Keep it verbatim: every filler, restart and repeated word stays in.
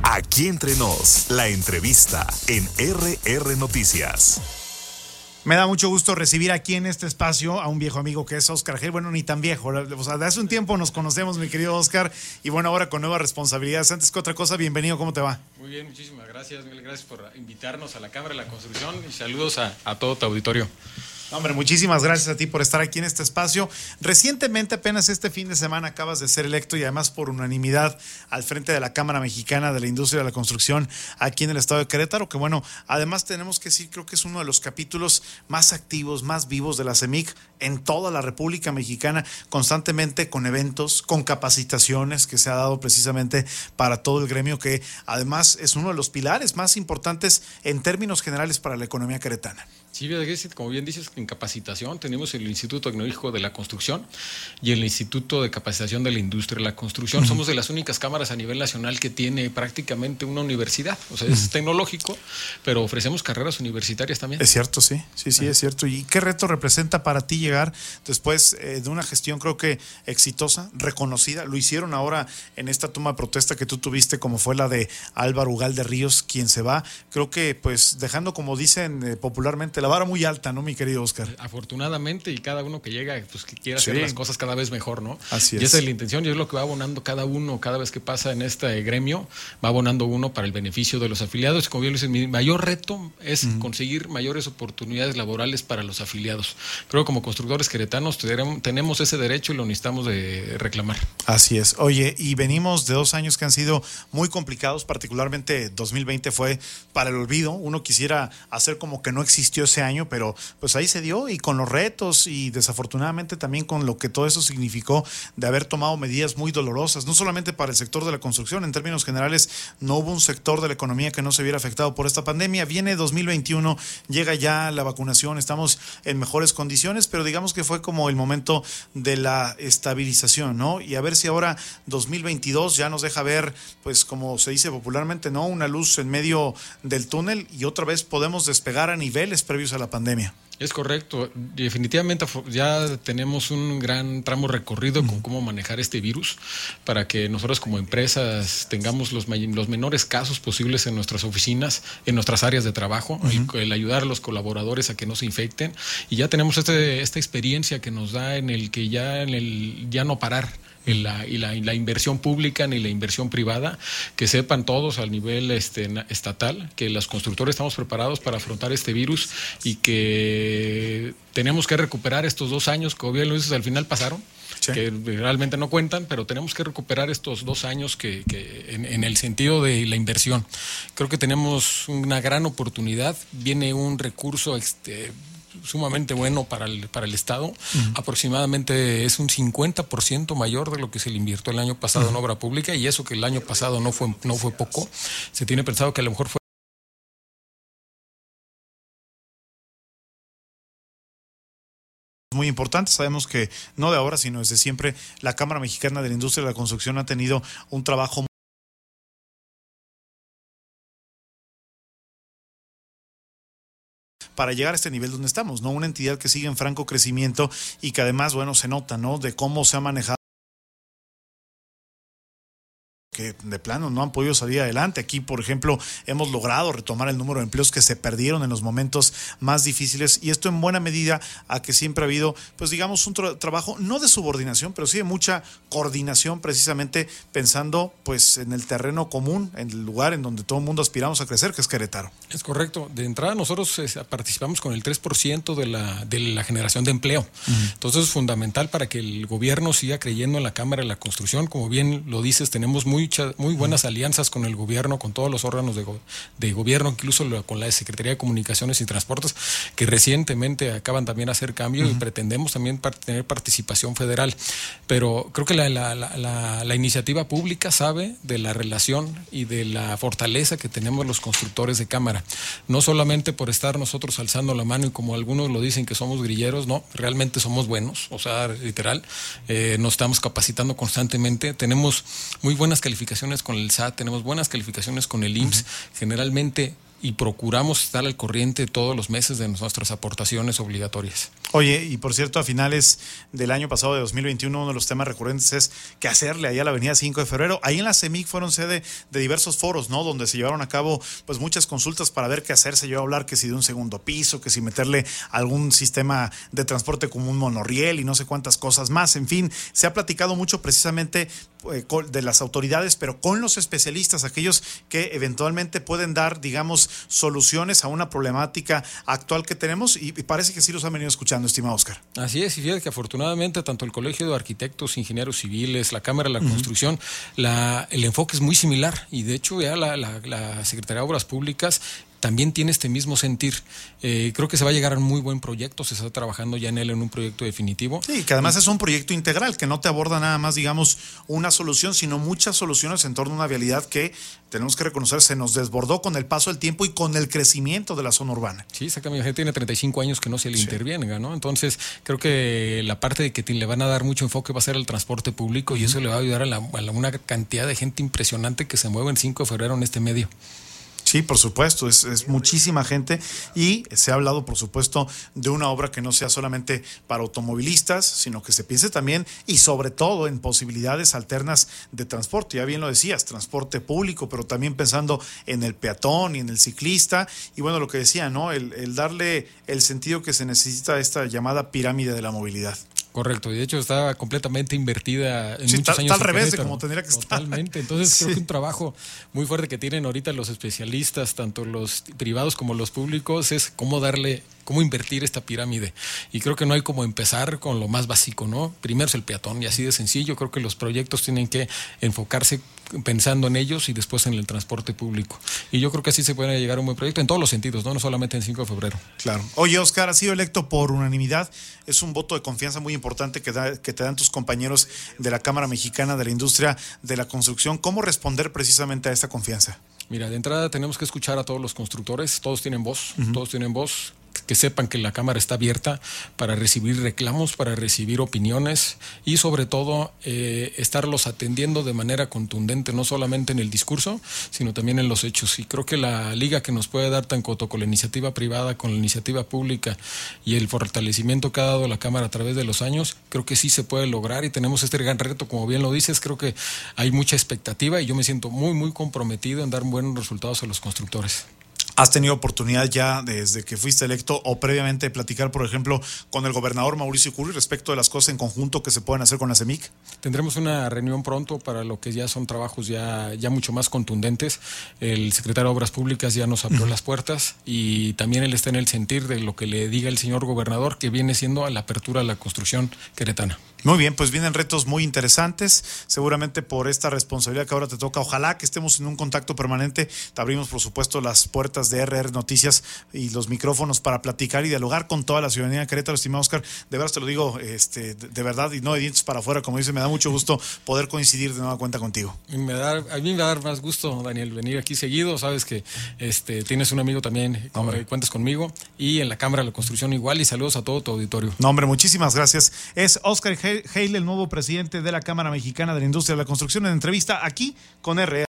Aquí Entre Nos, la entrevista en R R Noticias. Me da mucho gusto recibir aquí en este espacio a un viejo amigo que es Oscar Gel. Bueno, ni tan viejo, o sea, de hace un tiempo nos conocemos, mi querido Oscar, y bueno, ahora con nuevas responsabilidades. Antes que otra cosa, bienvenido, ¿cómo te va? Muy bien, muchísimas gracias, mil gracias por invitarnos a la Cámara de la Construcción y saludos a, a todo tu auditorio. Hombre, muchísimas gracias a ti por estar aquí en este espacio. Recientemente, apenas este fin de semana, acabas de ser electo y además por unanimidad al frente de la Cámara Mexicana de la Industria de la Construcción aquí en el estado de Querétaro, que bueno, además tenemos que decir, creo que es uno de los capítulos más activos, más vivos de la C E M I C en toda la República Mexicana, constantemente con eventos, con capacitaciones que se ha dado precisamente para todo el gremio, que además es uno de los pilares más importantes en términos generales para la economía queretana. Sí, como bien dices, en capacitación tenemos el Instituto Tecnológico de la Construcción y el Instituto de Capacitación de la Industria de la Construcción. Uh-huh. Somos de las únicas cámaras a nivel nacional que tiene prácticamente una universidad. O sea, uh-huh. es tecnológico, pero ofrecemos carreras universitarias también. Es cierto, sí, sí, sí, uh-huh. es cierto. ¿Y qué reto representa para ti llegar después eh, de una gestión, creo que exitosa, reconocida? Lo hicieron ahora en esta toma de protesta que tú tuviste, como fue la de Álvaro Ugalde Ríos, quien se va. Creo que, pues, dejando, como dicen eh, popularmente, la vara muy alta, ¿no, mi querido Oscar? Afortunadamente, y cada uno que llega, pues que quiere hacer sí. las cosas cada vez mejor, ¿no? Así es. Y esa es la intención, y es lo que va abonando cada uno, cada vez que pasa en este gremio, va abonando uno para el beneficio de los afiliados. Como bien lo dicen, mi mayor reto es uh-huh. conseguir mayores oportunidades laborales para los afiliados. Creo que como constructores queretanos tenemos ese derecho y lo necesitamos de reclamar. Así es. Oye, y venimos de dos años que han sido muy complicados, particularmente dos mil veinte fue para el olvido. Uno quisiera hacer como que no existió ese año, pero pues ahí se dio, y con los retos y desafortunadamente también con lo que todo eso significó de haber tomado medidas muy dolorosas, no solamente para el sector de la construcción, en términos generales no hubo un sector de la economía que no se viera afectado por esta pandemia. Viene dos mil veintiuno, llega ya la vacunación, estamos en mejores condiciones, pero digamos que fue como el momento de la estabilización, ¿no? Y a ver si ahora dos mil veintidós ya nos deja ver, pues como se dice popularmente, ¿no? Una luz en medio del túnel y otra vez podemos despegar a niveles previos a la pandemia. Es correcto, definitivamente ya tenemos un gran tramo recorrido con cómo manejar este virus para que nosotros como empresas tengamos los, los menores casos posibles en nuestras oficinas, en nuestras áreas de trabajo, uh-huh. el, el ayudar a los colaboradores a que no se infecten, y ya tenemos este, esta experiencia que nos da en el que ya en el ya no parar. Y la, y, la, y la inversión pública ni la inversión privada, que sepan todos al nivel este, estatal que los constructores estamos preparados para afrontar este virus y que tenemos que recuperar estos dos años que bien lo dices, al final pasaron, sí. que realmente no cuentan, pero tenemos que recuperar estos dos años que, que en, en el sentido de la inversión. Creo que tenemos una gran oportunidad, viene un recurso este, sumamente bueno para el, para el Estado. Uh-huh. Aproximadamente es un cincuenta por ciento mayor de lo que se le invirtió el año pasado uh-huh. en obra pública, y eso que el año pasado no fue, no fue poco. Se tiene pensado que a lo mejor fue muy importante. Sabemos que no de ahora, sino desde siempre, la Cámara Mexicana de la Industria de la Construcción ha tenido un trabajo para llegar a este nivel donde estamos, ¿no? Una entidad que sigue en franco crecimiento y que además, bueno, se nota, ¿no? De cómo se ha manejado, que de plano no han podido salir adelante. Aquí, por ejemplo, hemos logrado retomar el número de empleos que se perdieron en los momentos más difíciles, y esto en buena medida a que siempre ha habido, pues digamos, un tra- trabajo no de subordinación, pero sí de mucha coordinación, precisamente pensando pues en el terreno común, en el lugar en donde todo el mundo aspiramos a crecer, que es Querétaro. Es correcto. De entrada nosotros eh, participamos con el tres por ciento de la, de la generación de empleo. Uh-huh. Entonces es fundamental para que el gobierno siga creyendo en la Cámara de la Construcción. Como bien lo dices, tenemos muy muy buenas alianzas con el gobierno, con todos los órganos de, go- de gobierno, incluso lo, con la Secretaría de Comunicaciones y Transportes, que recientemente acaban también de hacer cambio uh-huh. y pretendemos también par- tener participación federal. Pero creo que la, la, la, la, la iniciativa pública sabe de la relación y de la fortaleza que tenemos los constructores de Cámara. No solamente por estar nosotros alzando la mano y como algunos lo dicen que somos grilleros, no, realmente somos buenos, o sea, literal, eh, nos estamos capacitando constantemente, tenemos muy buenas calificaciones con el S A T, tenemos buenas calificaciones con el I M S S, uh-huh. generalmente y procuramos estar al corriente todos los meses de nuestras aportaciones obligatorias. Oye, y por cierto, a finales del año pasado de dos mil veintiuno, uno de los temas recurrentes es qué hacerle ahí a la avenida cinco de febrero. Ahí en la CEMIC fueron sede de diversos foros, ¿no? Donde se llevaron a cabo pues muchas consultas para ver qué hacer. Se llevó a hablar que si de un segundo piso, que si meterle algún sistema de transporte como un monorriel y no sé cuántas cosas más. En fin, se ha platicado mucho precisamente de las autoridades, pero con los especialistas, aquellos que eventualmente pueden dar, digamos, soluciones a una problemática actual que tenemos, y parece que sí los han venido escuchando, estimado Oscar. Así es, y fíjate que afortunadamente tanto el Colegio de Arquitectos, Ingenieros Civiles, la Cámara de la uh-huh. Construcción, la, el enfoque es muy similar, y de hecho ya la, la, la Secretaría de Obras Públicas también tiene este mismo sentir. Eh, creo que se va a llegar a un muy buen proyecto, se está trabajando ya en él en un proyecto definitivo. Sí, que además y, es un proyecto integral, que no te aborda nada más, digamos, una solución, sino muchas soluciones en torno a una vialidad que, tenemos que reconocer, se nos desbordó con el paso del tiempo y con el crecimiento de la zona urbana. Sí, exactamente, la gente tiene treinta y cinco años que no se le sí. intervenga, ¿no? Entonces, creo que la parte de que le van a dar mucho enfoque va a ser el transporte público, uh-huh. y eso le va a ayudar a, la, a la, una cantidad de gente impresionante que se mueve en cinco de febrero en este medio. Sí, por supuesto, es, es muchísima gente, y se ha hablado, por supuesto, de una obra que no sea solamente para automovilistas, sino que se piense también y sobre todo en posibilidades alternas de transporte. Ya bien lo decías, transporte público, pero también pensando en el peatón y en el ciclista. Y bueno, lo que decía, ¿no? El, el darle el sentido que se necesita a esta llamada pirámide de la movilidad. Correcto, y de hecho está completamente invertida en sí, muchos está, años. Está al revés de como tendría que Totalmente. estar. Totalmente, entonces sí. creo que un trabajo muy fuerte que tienen ahorita los especialistas, tanto los privados como los públicos, es cómo darle, cómo invertir esta pirámide. Y creo que no hay como empezar con lo más básico, ¿no? Primero es el peatón, y así de sencillo. Creo que los proyectos tienen que enfocarse pensando en ellos y después en el transporte público. Y yo creo que así se puede llegar a un buen proyecto en todos los sentidos, no, no solamente en cinco de febrero. Claro. Oye, Oscar, has sido electo por unanimidad. Es un voto de confianza muy importante que, da, que te dan tus compañeros de la Cámara Mexicana de la Industria de la Construcción. ¿Cómo responder precisamente a esta confianza? Mira, de entrada tenemos que escuchar a todos los constructores, todos tienen voz, uh-huh. todos tienen voz. Que sepan que la Cámara está abierta para recibir reclamos, para recibir opiniones y sobre todo eh, estarlos atendiendo de manera contundente, no solamente en el discurso, sino también en los hechos. Y creo que la liga que nos puede dar tanto con la iniciativa privada, con la iniciativa pública y el fortalecimiento que ha dado la Cámara a través de los años, creo que sí se puede lograr y tenemos este gran reto, como bien lo dices. Creo que hay mucha expectativa y yo me siento muy, muy comprometido en dar buenos resultados a los constructores. ¿Has tenido oportunidad ya desde que fuiste electo o previamente de platicar, por ejemplo, con el gobernador Mauricio Curi respecto de las cosas en conjunto que se pueden hacer con la CEMIC? Tendremos una reunión pronto para lo que ya son trabajos ya, ya mucho más contundentes. El secretario de Obras Públicas ya nos abrió uh-huh. las puertas y también él está en el sentir de lo que le diga el señor gobernador, que viene siendo a la apertura de la construcción queretana. Muy bien, pues vienen retos muy interesantes, seguramente por esta responsabilidad que ahora te toca. Ojalá que estemos en un contacto permanente. Te abrimos, por supuesto, las puertas de R R Noticias y los micrófonos para platicar y dialogar con toda la ciudadanía de Querétaro, estimado Oscar. De verdad te lo digo, este, de, de verdad, y no de dientes para afuera, como dice, me da mucho gusto poder coincidir de nueva cuenta contigo. Me da, a mí me va a dar más gusto, Daniel, venir aquí seguido. Sabes que este, tienes un amigo también, hombre. Cuentas conmigo, y en la Cámara de la Construcción igual, y saludos a todo tu auditorio. No, hombre, muchísimas gracias. Es Oscar Hale, el nuevo presidente de la Cámara Mexicana de la Industria de la Construcción, en entrevista aquí con R R.